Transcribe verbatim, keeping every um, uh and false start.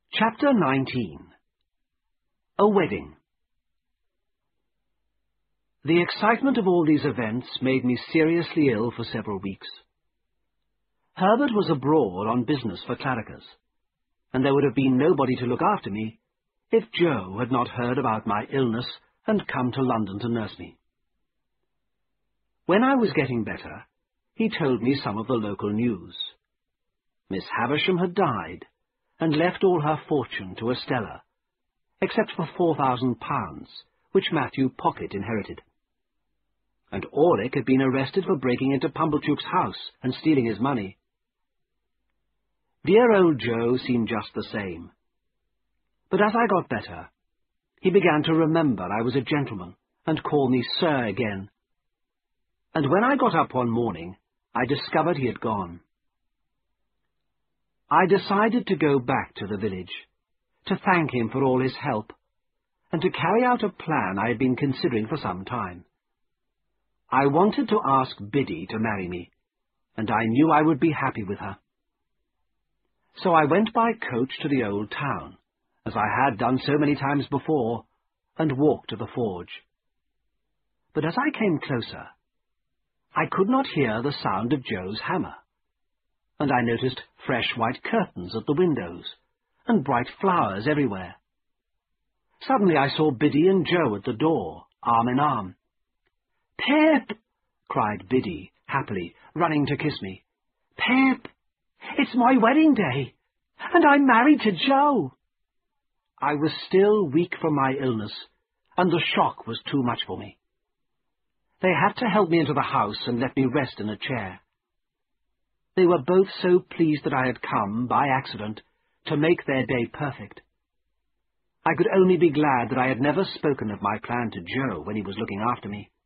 Chapter nineteen. A Wedding. The excitement of all these events made me seriously ill for several weeks. Herbert was abroad on business for Clarriker's, and there would have been nobody to look after me if Joe had not heard about my illness and come to London to nurse me. When I was getting better, he told me some of the local news. Miss Havisham had died, and left all her fortune to Estella, except for four thousand pounds, which Matthew Pocket inherited. And Orlick had been arrested for breaking into Pumblechook's house and stealing his money. Dear old Joe seemed just the same. But as I got better, he began to remember I was a gentleman, and call me sir again. And when I got up one morning, I discovered he had gone. I decided to go back to the village, to thank him for all his help, and to carry out a plan I had been considering for some time. I wanted to ask Biddy to marry me, and I knew I would be happy with her. So I went by coach to the old town, as I had done so many times before, and walked to the forge. But as I came closer, I could not hear the sound of Joe's hammer, and I noticed fresh white curtains at the windows, and bright flowers everywhere. Suddenly I saw Biddy and Joe at the door, arm in arm. "Pip!" cried Biddy, happily, running to kiss me. "Pip! It's my wedding day, and I'm married to Joe!" I was still weak from my illness, and the shock was too much for me. They had to help me into the house and let me rest in a chair. They were both so pleased that I had come, by accident, to make their day perfect. I could only be glad that I had never spoken of my plan to Joe when he was looking after me.